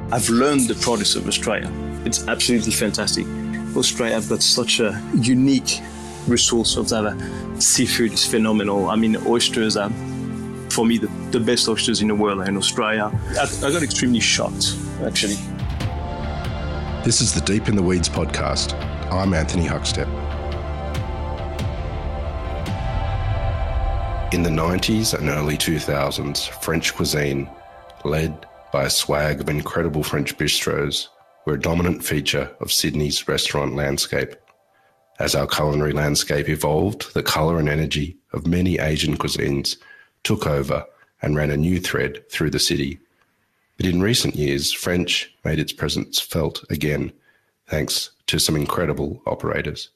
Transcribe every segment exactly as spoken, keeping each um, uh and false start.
I've learned the products of Australia. It's absolutely fantastic. Australia have got such a unique resource of that. Seafood is phenomenal. I mean, oysters are, for me, the, the best oysters in the world are in Australia. I, I got extremely shocked, actually. This is the Deep in the Weeds podcast. I'm Anthony Huckstep. In the nineties and early two thousands, French cuisine, led by a swag of incredible French bistros, were a dominant feature of Sydney's restaurant landscape. As our culinary landscape evolved, the colour and energy of many Asian cuisines took over and ran a new thread through the city. But in recent years, French made its presence felt again, thanks to some incredible operators.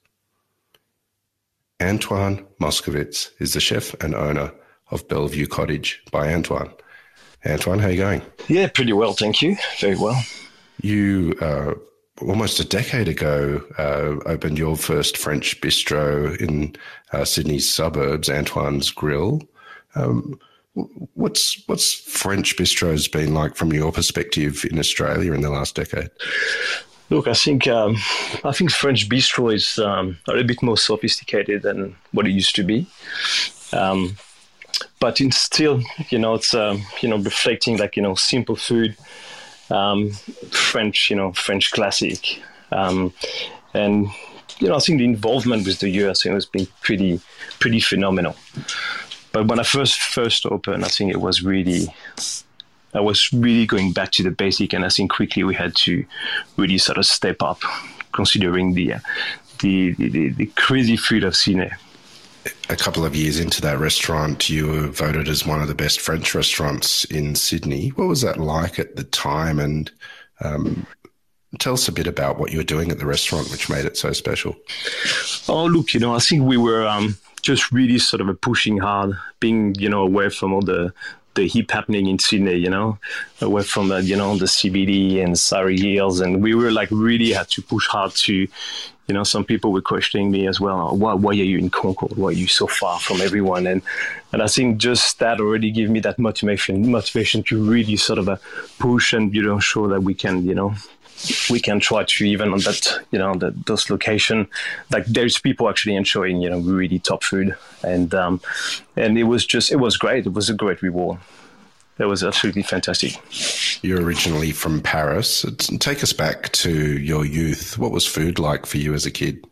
Antoine Moscovitz is the chef and owner of Bellevue Cottage by Antoine. Antoine, how are you going? Yeah, pretty well, thank you. Very well. You, uh, almost a decade ago, uh, opened your first French bistro in uh, Sydney's suburbs, Antoine's Grill. Um, what's what's French bistros been like from your perspective in Australia in the last decade? Look, I think um, I think French bistro is um, a little bit more sophisticated than what it used to be. Um, But it's still, you know, it's, um, you know, reflecting like, you know, simple food, um, French, you know, French classic. Um, and, you know, I think the involvement with the years has been pretty, pretty phenomenal. But when I first, first opened, I think it was really, I was really going back to the basic. And I think quickly we had to really sort of step up considering the, uh, the, the, the crazy food of Sydney. A couple of years into that restaurant, you were voted as one of the best French restaurants in Sydney. What was that like at the time? And um, tell us a bit about what you were doing at the restaurant, which made it so special. Oh, look, you know, I think we were um, just really sort of a pushing hard, being, you know, away from all the the hip happening in Sydney, you know, away from the, you know, the C B D and Surrey Hills. And we were like really had to push hard to, you know, some people were questioning me as well. Why, why are you in Concord? Why are you so far from everyone? And and I think just that already gave me that motivation, motivation to really sort of uh, push and, you know, show that we can, you know, we can try to even on that, you know, that those location, like there's people actually enjoying, you know, really top food. And um, and it was just, it was great. It was a great reward. It was absolutely fantastic. You're originally from Paris. Take us back to your youth. What was food like for you as a kid?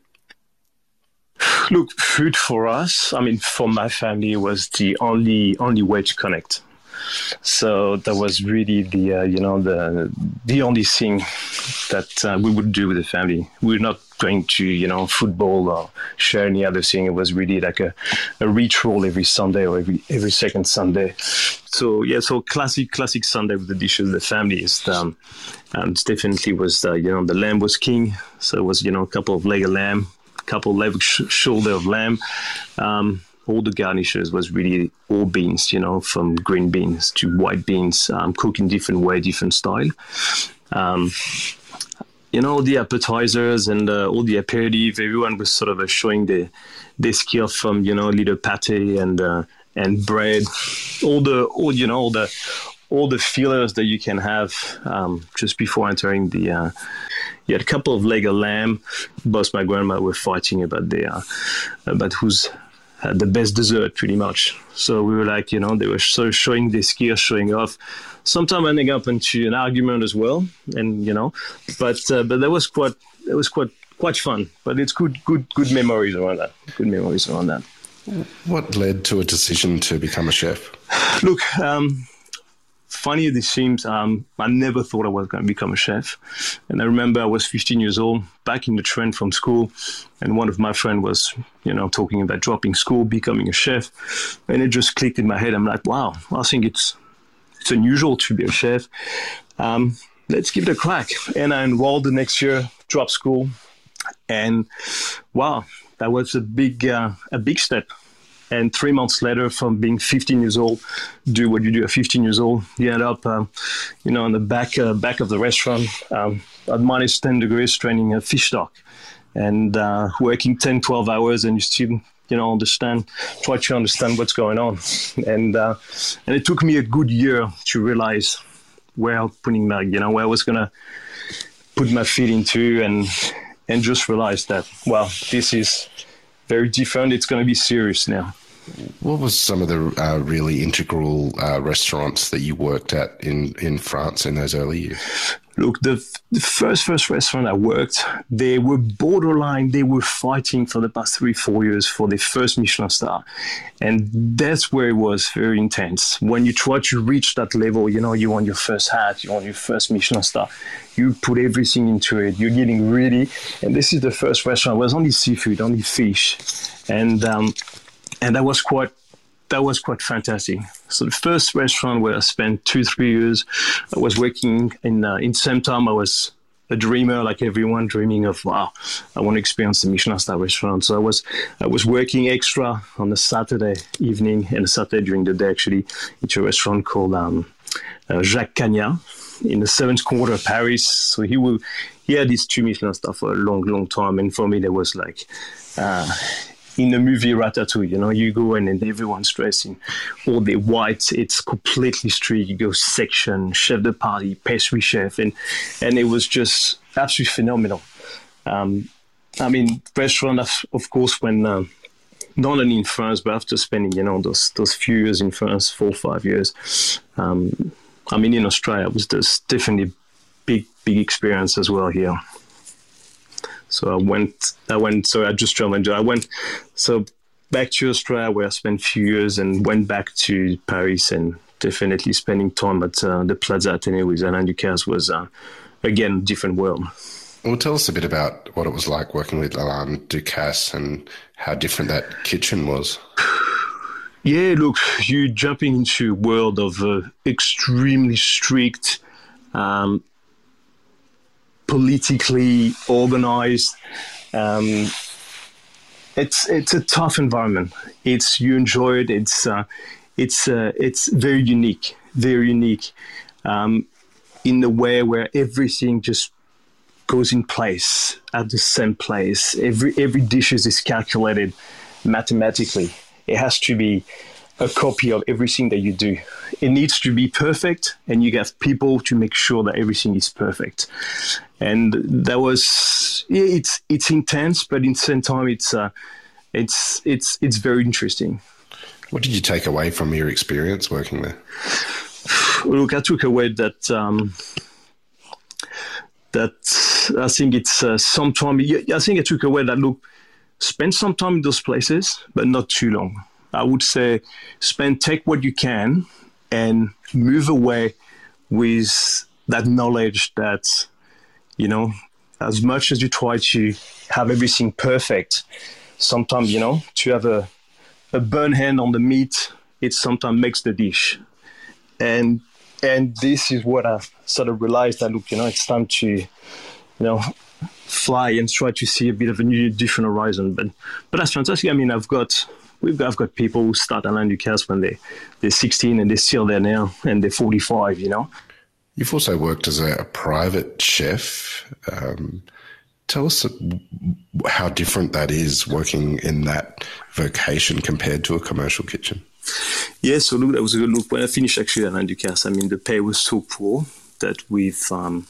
Look, food for us, I mean, for my family, was the only only way to connect. So that was really the, uh, you know, the the only thing that uh, we would do with the family. We were not going to, you know, football or share any other thing. It was really like a, a ritual every Sunday or every every second Sunday. So, yeah, so classic, classic Sunday with the dishes of the family is, um, and definitely was, uh, you know, the lamb was king. So it was, you know, a couple of leg of lamb, a couple of leg sh- shoulder of lamb. Um, all the garnishes was really all beans, you know, from green beans to white beans, um, cooked in different way, different style. Um, you know, the appetizers and uh, all the aperitif, everyone was sort of uh, showing their, their skill from, you know, a little pate and uh, and bread, all the, all, you know, all the, all the fillers that you can have um, just before entering the, uh, you had a couple of leg of lamb. Both my grandma were fighting about the, uh, about who's had the best dessert pretty much. So we were like, you know, they were sort of showing their skill, showing off. Sometimes ending up into an argument as well, and you know, but uh, but that was quite, it was quite quite fun. But it's good, good, good memories around that. Good memories around that. What led to a decision to become a chef? Look, um, funny as it seems, um, I never thought I was going to become a chef. And I remember I was fifteen years old, back in the train from school, and one of my friends was, you know, talking about dropping school, becoming a chef. And it just clicked in my head. I'm like, wow, I think it's it's unusual to be a chef. Um, let's give it a crack. And I enrolled the next year, dropped school. And wow, that was a big, uh, a big step. And three months later, from being fifteen years old, do what you do at fifteen years old, you end up, um, you know, in the back uh, back of the restaurant um, at minus ten degrees, training a fish stock, and uh, working ten, twelve hours, and you still, you know, understand, try to understand what's going on. And uh, and it took me a good year to realize where putting my, you know, where I was gonna put my feet into, and and just realized that, well, this is very different. It's going to be serious now. What was some of the uh, really integral uh, restaurants that you worked at in, in France in those early years? Look, the, the first first restaurant I worked, they were borderline. They were fighting for the past three, four years for their first Michelin star. And that's where it was very intense. When you try to reach that level, you know, you want your first hat, you want your first Michelin star. You put everything into it. You're getting ready. And this is the first restaurant. It was only seafood, only fish. And um, and that was quite that was quite fantastic. So the first restaurant where I spent two, three years, I was working in uh, in the same time I was a dreamer, like everyone, dreaming of, wow, I want to experience the Michelin star restaurant. So I was I was working extra on a Saturday evening and a Saturday during the day, actually, into a restaurant called um, uh, Jacques Cagnat in the seventh quarter of Paris. So he will he had these two Michelin stars for a long, long time. And for me, there was like, uh, in the movie Ratatouille, you know, you go in and everyone's dressed in all the white. It's completely street. You go section, chef de party, pastry chef, and and it was just absolutely phenomenal. Um, I mean, restaurant, of, of course, when uh, not only in France, but after spending, you know, those those few years in France, four or five years. Um, I mean, in Australia, it was just definitely big, big experience as well here. So I went, I went, so I just traveled. I went, so back to Australia where I spent a few years and went back to Paris, and definitely spending time at uh, the Plaza Athénée with Alain Ducasse was, uh, again, a different world. Well, tell us a bit about what it was like working with Alain Ducasse and how different that kitchen was. Yeah, look, you're jumping into a world of uh, extremely strict, um, politically organized. Um, it's it's a tough environment. It's you enjoy it. It's uh, it's uh, it's very unique, very unique, um, in the way where everything just goes in place at the same place. Every every dish is calculated mathematically. It has to be a copy of everything that you do. It needs to be perfect, and you have people to make sure that everything is perfect. And that was, yeah, it's it's intense, but in the same time, it's uh, it's it's it's very interesting. What did you take away from your experience working there? Look, I took away that um, that I think it's uh, sometime. I think I took away that, look, spend some time in those places, but not too long. I would say spend, take what you can and move away with that knowledge that, you know, as much as you try to have everything perfect, sometimes, you know, to have a, a burn hand on the meat, it sometimes makes the dish. And and this is what I sort of realized that, look, you know, it's time to, you know, fly and try to see a bit of a new, different horizon. But but that's fantastic. I mean, I've got... We've got, I've got people who start Alain Ducasse when they, they're sixteen and they're still there now, and they're forty-five, you know. You've also worked as a, a private chef. Um, tell us how different that is, working in that vocation compared to a commercial kitchen. Yeah, so look, that was a good look. When I finished actually Alain Ducasse, I mean, the pay was so poor that we've, um,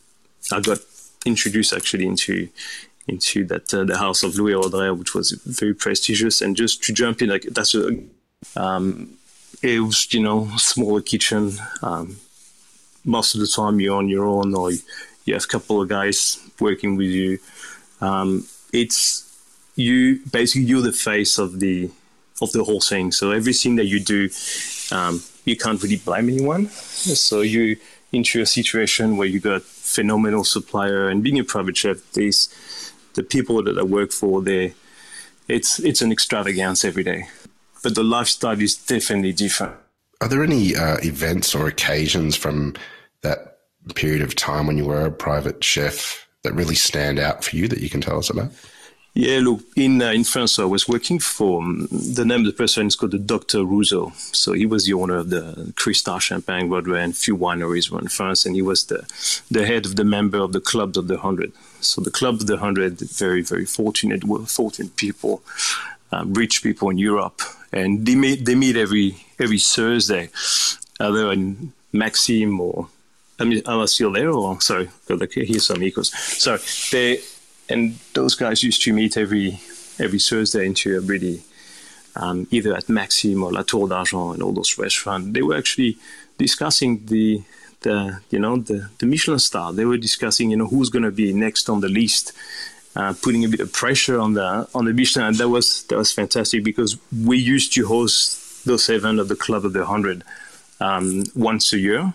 I got introduced actually into... into that uh, the house of Louis Audrey, which was very prestigious. And just to jump in, like that's a, um, it was, you know, smaller kitchen. Um, most of the time you're on your own, or you have a couple of guys working with you. Um, it's you basically you're the face of the of the whole thing. So everything that you do, um, you can't really blame anyone. So you into a situation where you got phenomenal supplier, and being a private chef, these the people that I work for, they it's it's an extravagance every day. But the lifestyle is definitely different. Are there any uh, events or occasions from that period of time when you were a private chef that really stand out for you that you can tell us about? Yeah, look, in uh, in France, I was working for, um, the name of the person is called the Doctor Rousseau. So he was the owner of the Cristal Champagne, Broadway, and few wineries in France, and he was the, the head of the member of the Club of the Hundred. So the Club of the Hundred, very, very fortunate, fortunate people, um, rich people in Europe, and they meet they meet every every Thursday, either in Maxime or I mean, am I still there? Or sorry, got like here's some echoes. So they and those guys used to meet every every Thursday into a really um, either at Maxime or La Tour d'Argent and all those restaurants. They were actually discussing the the you know the, the Michelin star. They were discussing you know who's going to be next on the list, uh, putting a bit of pressure on the on the Michelin. And that was that was fantastic because we used to host those events at the Club of the Hundred um, once a year.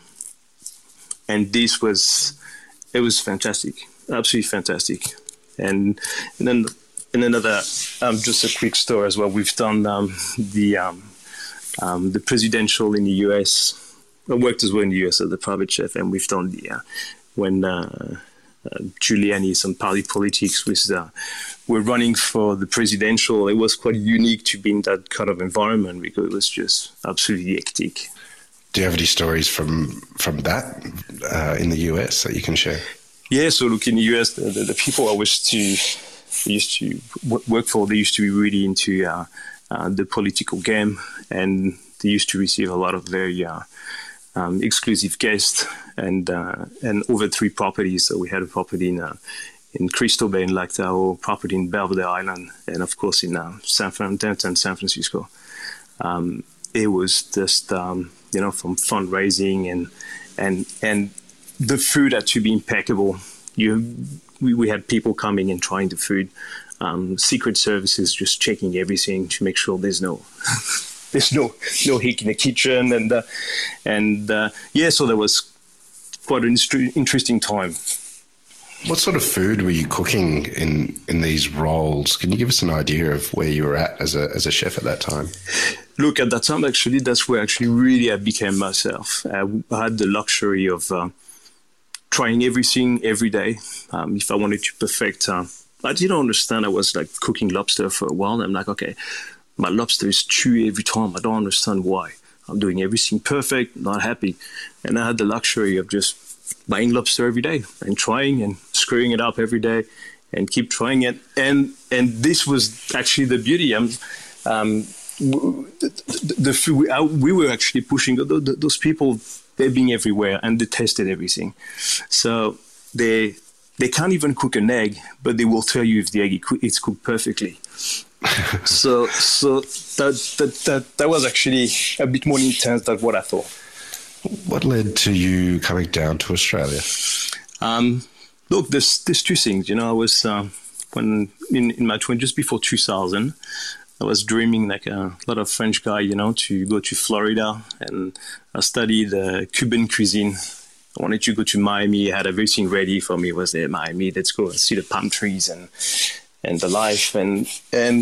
And this was, it was fantastic, absolutely fantastic. And, and then, and another, um, just a quick story as well. We've done um, the um, um, the presidential in the U S. I worked as well in the U S as the private chef, and we've done the uh, when uh, uh, Giuliani, some party politics, was uh, were running for the presidential. It was quite unique to be in that kind of environment because it was just absolutely hectic. Do you have any stories from from that uh, in the U S that you can share? Yeah, so look, in the U S, the, the, the people I was to used to work for, they used to be really into uh, uh, the political game, and they used to receive a lot of very uh, um, exclusive guests, and uh, and over three properties. So we had a property in uh, in Crystal Bay in Lac Tahoe, property in Belvedere Island, and of course in uh, San Fran, downtown San Francisco. Um, it was just um, you know, from fundraising and and and the food had to be impeccable. You, we, we had people coming and trying the food. Um, Secret Services just checking everything to make sure there's no there's no no hic in the kitchen, and uh, and uh, yeah, so that was quite an interesting time. What sort of food were you cooking in, in these roles? Can you give us an idea of where you were at as a as a chef at that time? Look, at that time, actually, that's where actually really I became myself. Uh, I had the luxury of uh, trying everything every day. Um, if I wanted to perfect, uh, I didn't understand. I was like cooking lobster for a while. I'm like, okay, my lobster is chewy every time. I don't understand why. I'm doing everything perfect, not happy. And I had the luxury of just buying lobster every day and trying and screwing it up every day and keep trying it. And and this was actually the beauty. Um, um, the, the food, we, we were actually pushing those people. They're being everywhere and they tested everything. So they they can't even cook an egg, but they will tell you if the egg is cooked perfectly. so so that, that that that was actually a bit more intense than what I thought. What led to you coming down to Australia? Um, look, there's there's two things. You know, I was uh, when in, in my twenties, just before two thousand, I was dreaming like a lot of French guy, you know, to go to Florida, and I studied uh, Cuban cuisine. I wanted to go to Miami. I had everything ready for me. It was there, Miami. Let's go see the palm trees and and the life. And and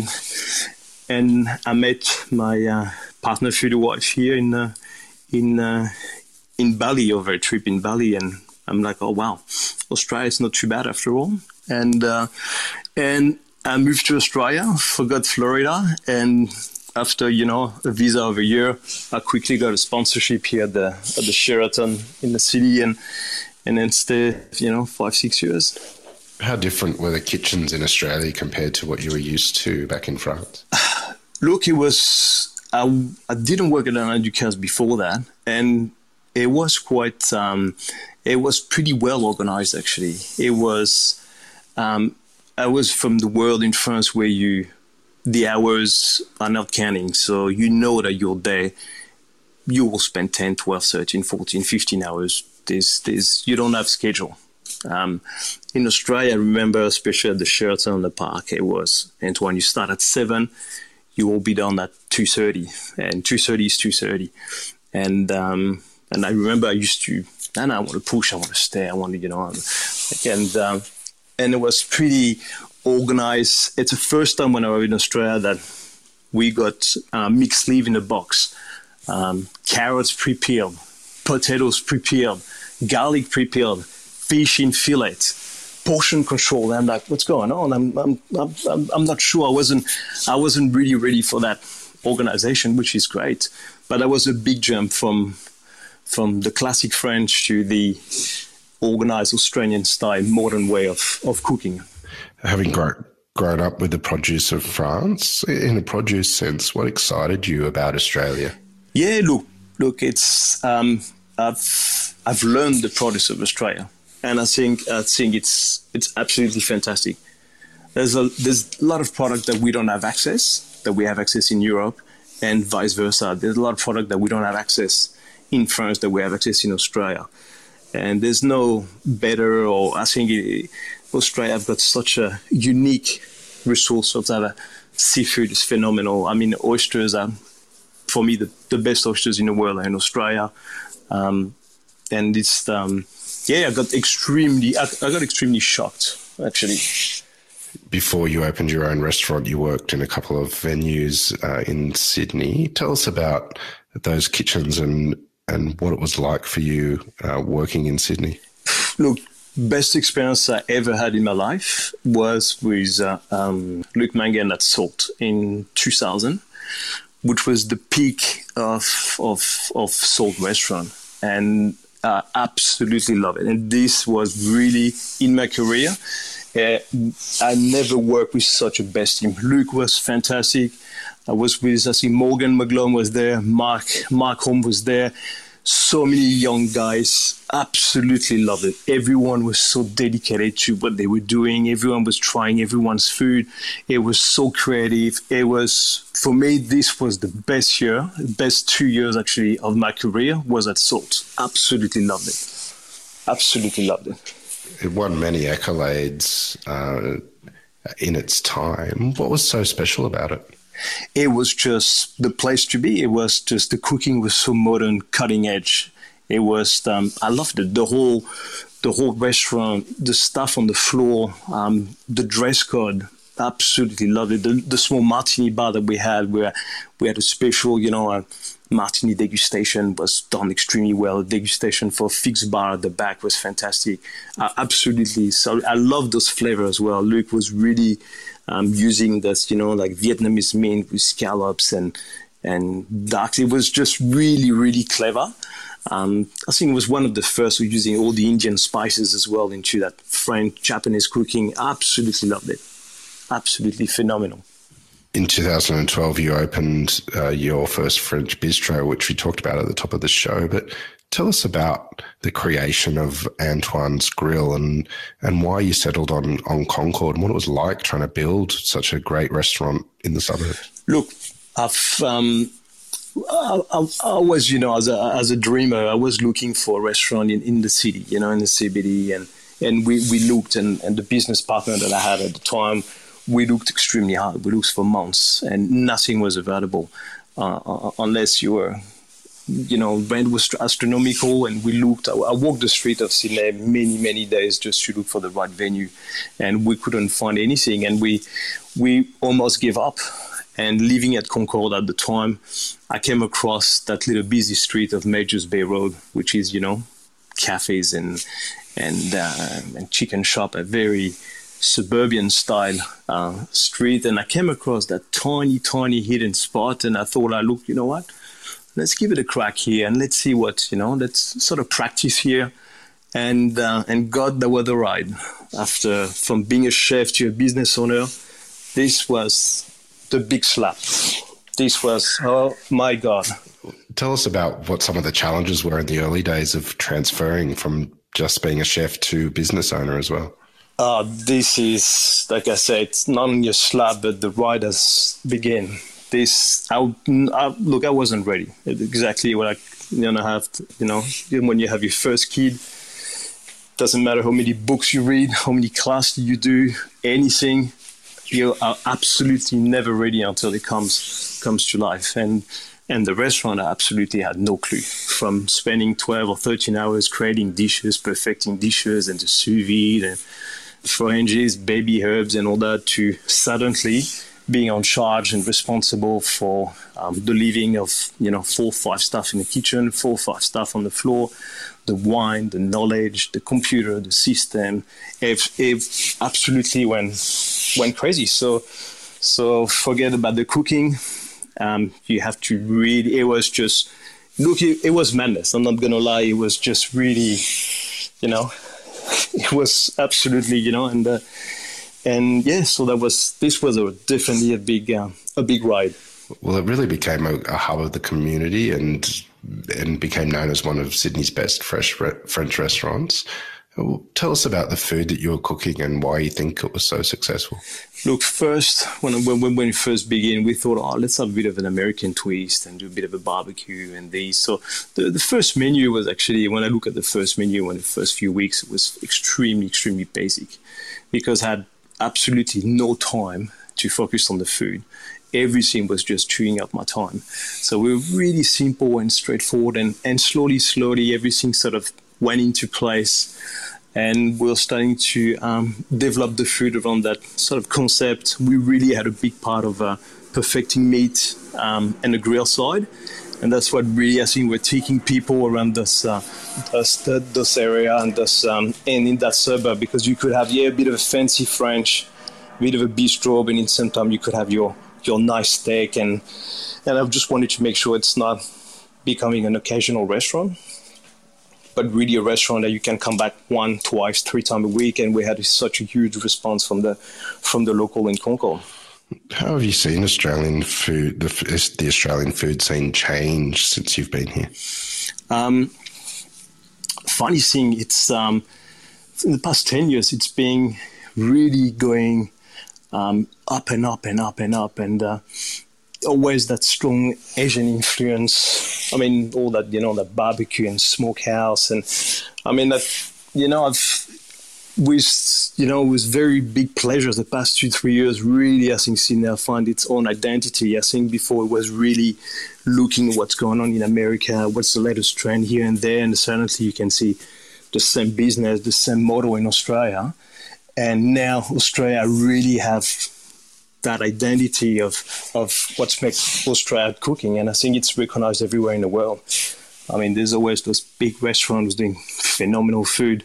and I met my uh, partner for the wife here in uh, in uh, in Bali, over a trip in Bali, and I'm like, oh wow, Australia is not too bad after all. And uh, and I moved to Australia, forgot Florida, and after, you know, a visa of a year, I quickly got a sponsorship here at the at the Sheraton in the city, and and then stayed, you know, five, six years. How different were the kitchens in Australia compared to what you were used to back in France? Look, it was, I, I didn't work at Alain Ducasse before that, and it was quite, um, it was pretty well organized, actually. It was, um, I was from the world in France where you, the hours are not counting. So you know that your day, you will spend ten, twelve, thirteen, fourteen, fifteen hours. There's, there's, you don't have schedule. Um, in Australia, I remember, especially at the Sheraton in the park, it was, Antoine, you start at seven, you will be done at two thirty, and two thirty is two thirty. And, um, and I remember I used to, and I want to push, I want to stay, I want to, you know, and, um, and it was pretty organized. It's the first time when I was in Australia that we got uh, mixed leaf in a box, um, carrots pre-peeled, potatoes pre-peeled, garlic pre-peeled, fish in fillet, portion control. And I'm like, what's going on? I'm I'm I'm I'm not sure. I wasn't I wasn't really ready for that organization, which is great. But that was a big jump from from the classic French to the organized Australian style, modern way of, of cooking. Having grown, grown up with the produce of France, in a produce sense, what excited you about Australia? Yeah, look, look, it's um, I've I've learned the produce of Australia, and I think I think it's it's absolutely fantastic. There's a there's a lot of product that we don't have access that we have access in Europe, and vice versa. There's a lot of product that we don't have access in France that we have access in Australia, and there's no better. Or I think it, Australia have got such a unique resource of that. Uh, seafood is phenomenal. I mean, oysters are, for me, the, the best oysters in the world are in Australia. Um, and it's, um, yeah, I got extremely, I, I got extremely shocked, actually. Before you opened your own restaurant, you worked in a couple of venues uh, in Sydney. Tell us about those kitchens and, and what it was like for you uh, working in Sydney. Look, best experience I ever had in my life was with uh, um, Luc Mangan at Salt in two thousand, which was the peak of of of Salt restaurant, and I absolutely love it. And this was really in my career. Uh, I never worked with such a best team. Luc was fantastic. I was with, I think Morgan McGlone was there. Mark Mark Holm was there. So many young guys, absolutely loved it. Everyone was so dedicated to what they were doing. Everyone was trying everyone's food. It was so creative. It was, for me, this was the best year, best two years actually of my career was at Salt. Absolutely loved it. Absolutely loved it. It won many accolades uh, in its time. What was so special about it? It was just the place to be. It was just, the cooking was so modern, cutting edge. It was, um, I loved it. The whole, the whole restaurant, the stuff on the floor, um, the dress code, absolutely loved it. The, the small martini bar that we had, where we had a special, you know, a martini degustation was done extremely well. Degustation for fixed bar at the back was fantastic. Uh, absolutely. So I love those flavors as well. Luc was really um, using this, you know, like Vietnamese mint with scallops and and dark. It was just really, really clever. Um, I think it was one of the first who using all the Indian spices as well into that French, Japanese cooking. Absolutely loved it. Absolutely phenomenal. In two thousand twelve, you opened uh, your first French bistro, which we talked about at the top of the show. But tell us about the creation of Antoine's Grill and and why you settled on, on Concord and what it was like trying to build such a great restaurant in the suburbs. Look, I've, um, I, I, I was, you know, as a as a dreamer, I was looking for a restaurant in, in the city, you know, in the C B D. And, and we, we looked, and, and the business partner that I had at the time, we looked extremely hard. We looked for months, and nothing was available uh, unless you were, you know, rent was astronomical. And we looked. I, I walked the street of Sydney many, many days just to look for the right venue, and we couldn't find anything. And we we almost gave up. And living at Concord at the time, I came across that little busy street of Majors Bay Road, which is, you know, cafes and and uh, and chicken shop, a very suburban style uh, street. And I came across that tiny, tiny hidden spot, and I thought, I look, you know what, let's give it a crack here and let's see what, you know, let's sort of practice here. And uh, and God, that was the ride. After, from being a chef to a business owner, this was the big slap. This was, oh my God. Tell us about what some of the challenges were in the early days of transferring from just being a chef to business owner as well. Uh, this is, like I said, it's not only a slap, but the ride has begun. This, I, I, look, I wasn't ready. Exactly what I, you know, have, to, you know, when you have your first kid, doesn't matter how many books you read, how many classes you do, anything, you are absolutely never ready until it comes comes to life. And and the restaurant, I absolutely had no clue. From spending twelve or thirteen hours creating dishes, perfecting dishes, and the sous vide and phalanges, baby herbs, and all that, to suddenly being on charge and responsible for um, the living of, you know, four or five staff in the kitchen, four or five staff on the floor, the wine, the knowledge, the computer, the system. It, it absolutely went went crazy. So, so forget about the cooking. Um, you have to really. It was just look. It, it was madness. I'm not gonna lie. It was just really, you know, it was absolutely, you know, and uh, and yeah. So that was this was a definitely a big uh, a big ride. Well, it really became a, a hub of the community and and became known as one of Sydney's best fresh re- French restaurants. Well, tell us about the food that you were cooking and why you think it was so successful. Look, first, when when when we first began, we thought, oh, let's have a bit of an American twist and do a bit of a barbecue and these. So the, the first menu was actually, when I look at the first menu in the first few weeks, it was extremely, extremely basic because I had absolutely no time to focus on the food. Everything was just chewing up my time. So we were really simple and straightforward, and, and slowly, slowly, everything sort of went into place. And we were starting to um, develop the food around that sort of concept. We really had a big part of uh, perfecting meat um, and the grill side. And that's what really, I think, we're taking people around this, uh, this, this area and, this, um, and in that suburb, because you could have, yeah, a bit of a fancy French, a bit of a bistro, but in the same time, you could have your your nice steak, and and I just wanted to make sure it's not becoming an occasional restaurant, but really a restaurant that you can come back one, twice, three times a week. And we had such a huge response from the from the local in Concord. How have you seen Australian food, the, the Australian food scene change since you've been here? Um, funny thing, it's um, in the past ten years, it's been really going Um, up and up and up and up, and uh, always that strong Asian influence. I mean, all that, you know, that barbecue and smokehouse, and I mean that, you know, I've with, you know, with very big pleasure the past two three years. Really, I think Sydney now find its own identity. I think before it was really looking at what's going on in America, what's the latest trend here and there, and certainly you can see the same business, the same model in Australia. And now Australia really have that identity of of what makes Australia cooking, and I think it's recognized everywhere in the world. I mean, there's always those big restaurants doing phenomenal food,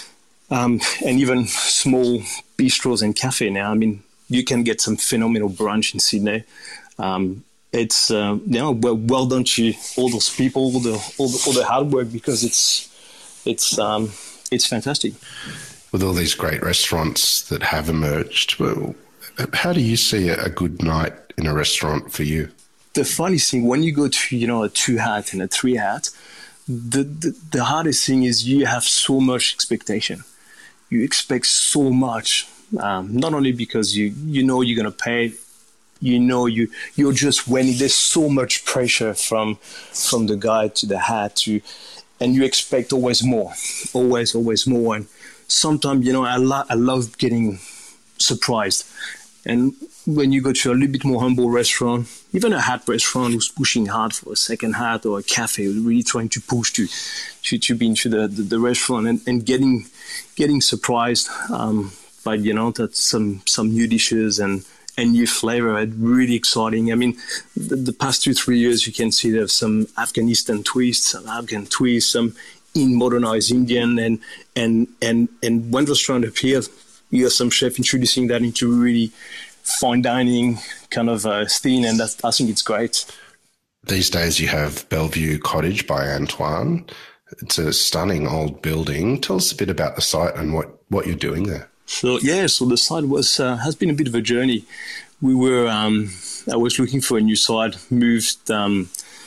um, and even small bistros and cafe now. I mean, you can get some phenomenal brunch in Sydney. Um, it's uh, you know, well, well done to all those people, all the all the, all the hard work, because it's it's um, it's fantastic. With all these great restaurants that have emerged, well, how do you see a good night in a restaurant for you? The funny thing, when you go to, you know, a two hat and a three hat, the, the, the hardest thing is you have so much expectation. You expect so much, um, not only because you, you know you're going to pay, you know you, you're just winning. There's so much pressure from, from the guy to the hat, to, and you expect always more, always, always more. And sometimes, you know, I, lo- I love getting surprised. And when you go to a little bit more humble restaurant, even a hat restaurant who's pushing hard for a second hat, or a cafe who's really trying to push to to, to be into the, the, the restaurant, and, and getting getting surprised um, by, you know, that some some new dishes and, and new flavor, it's really exciting. I mean, the, the past two, three years, you can see there's some Afghanistan twists, some Afghan twists, some in modernized Indian, and and and and when restaurant appears, you have some chef introducing that into really fine dining kind of uh, scene, and that's, I think it's great. These days you have Bellevue Cottage by Antoine. It's a stunning old building. Tell us a bit about the site and what, what you're doing there. So yeah, so the site was uh, has been a bit of a journey. We were um, I was looking for a new site, moved um,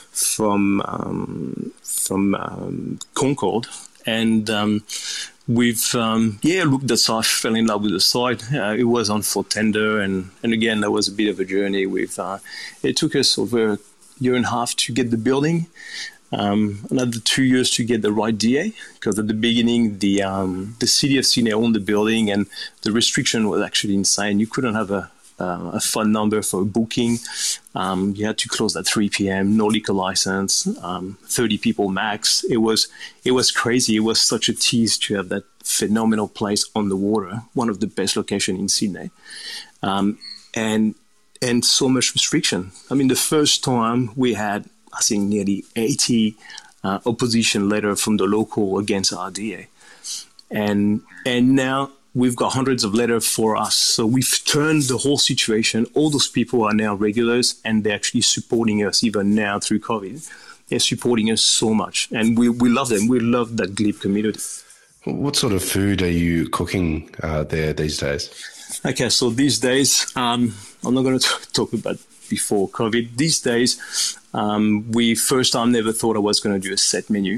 from um, from um, Concord, and um, we've um, yeah looked at the site, fell in love with the site. Uh, it was on for tender, and, and again that was a bit of a journey. With uh, it took us over a year and a half to get the building, um, another two years to get the right D A, because at the beginning the um, the city of Sydney owned the building, and the restriction was actually insane. You couldn't have a Uh, a phone number for booking. Um, you had to close at three p.m. No liquor license. Um, thirty people max. It was it was crazy. It was such a tease to have that phenomenal place on the water, one of the best locations in Sydney, um, and and so much restriction. I mean, the first time we had, I think, nearly eighty uh, opposition letter from the local against our D A, and and now we've got hundreds of letters for us. So we've turned the whole situation. All those people are now regulars, and they're actually supporting us even now through COVID. They're supporting us so much, and we, we love them. We love that Glebe community. What sort of food are you cooking uh, there these days? Okay, so these days, um, I'm not going to talk about before COVID. These days, um, we first time never thought I was going to do a set menu.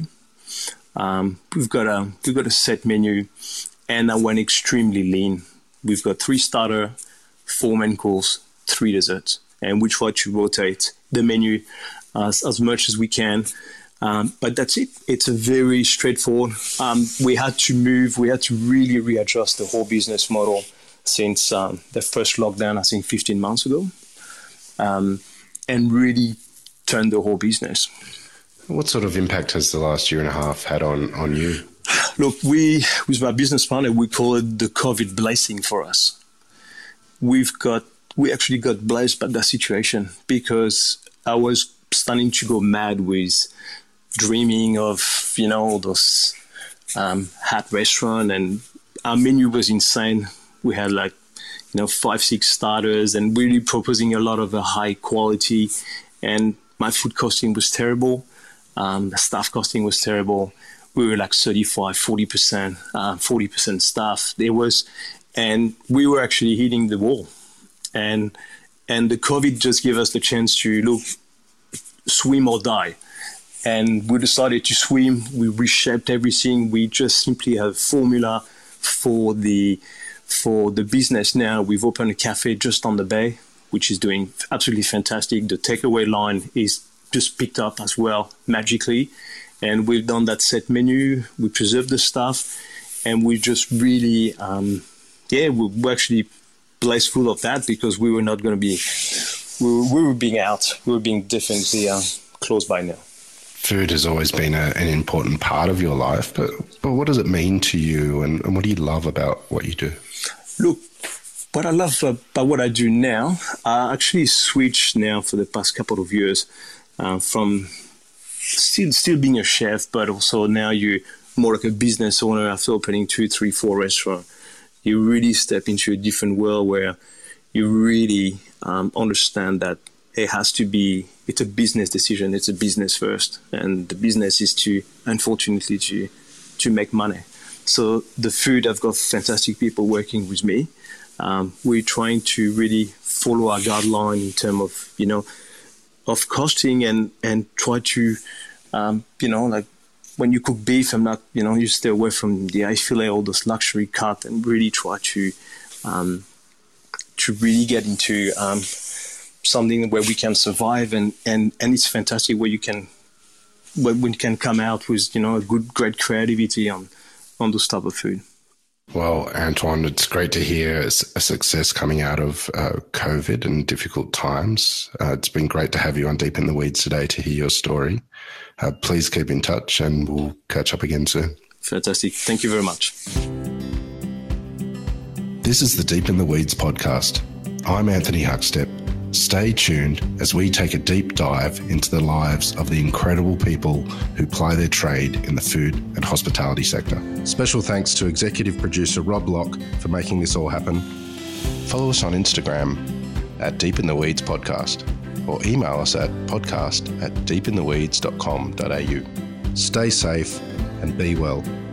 Um, we've got a we've got a set menu, and I went extremely lean. We've got three starter, four main course, three desserts, and we try to rotate the menu as, as much as we can. Um, but that's it. It's a very straightforward. Um, we had to move. We had to really readjust the whole business model since um, the first lockdown, I think fifteen months ago, um, and really turn the whole business. What sort of impact has the last year and a half had on, on you? Look, we, with my business partner, we call it the COVID blessing for us. We've got, we actually got blessed by that situation because I was starting to go mad with dreaming of, you know, those um, hat restaurant, and our menu was insane. We had like, you know, five, six starters and really proposing a lot of a high quality, and my food costing was terrible. Um, the staff costing was terrible. We were like thirty-five, forty percent, uh, forty percent staff. There was, and we were actually hitting the wall. And and the COVID just gave us the chance to look, swim or die. And we decided to swim. We reshaped everything. We just simply have a formula for the for the business now. We've opened a cafe just on the bay, which is doing absolutely fantastic. The takeaway line is just picked up as well magically, and we've done that set menu. We preserved the stuff, and we just really, um, yeah, we we're actually blessed full of that because we were not going to be, we were, we were being out, we were being definitely uh, close by now. Food has always been a, an important part of your life, but but what does it mean to you, and, and what do you love about what you do? Look, what I love about what I do now, I actually switched now for the past couple of years. Uh, from still still being a chef, but also now you're more like a business owner after opening two, three, four restaurants. You really step into a different world where you really um, understand that it has to be, it's a business decision, it's a business first. And the business is to, unfortunately, to, to make money. So the food, I've got fantastic people working with me. Um, we're trying to really follow our guideline in terms of, you know, of costing and, and try to, um, you know, like when you cook beef, I'm not, you know, you stay away from the eye fillet, all those luxury cut, and really try to, um, to really get into um, something where we can survive, and, and, and it's fantastic where you can, where we can come out with, you know, a good, great creativity on, on those type of food. Well, Antoine, it's great to hear a success coming out of uh, COVID and difficult times. Uh, it's been great to have you on Deep in the Weeds today to hear your story. Uh, please keep in touch and we'll catch up again soon. Fantastic. Thank you very much. This is the Deep in the Weeds podcast. I'm Anthony Huckstep. Stay tuned as we take a deep dive into the lives of the incredible people who ply their trade in the food and hospitality sector. Special thanks to executive producer Rob Locke for making this all happen. Follow us on Instagram at Deep in the Weeds Podcast, or email us at podcast at deepintheweeds dot com dot a u. Stay safe and be well.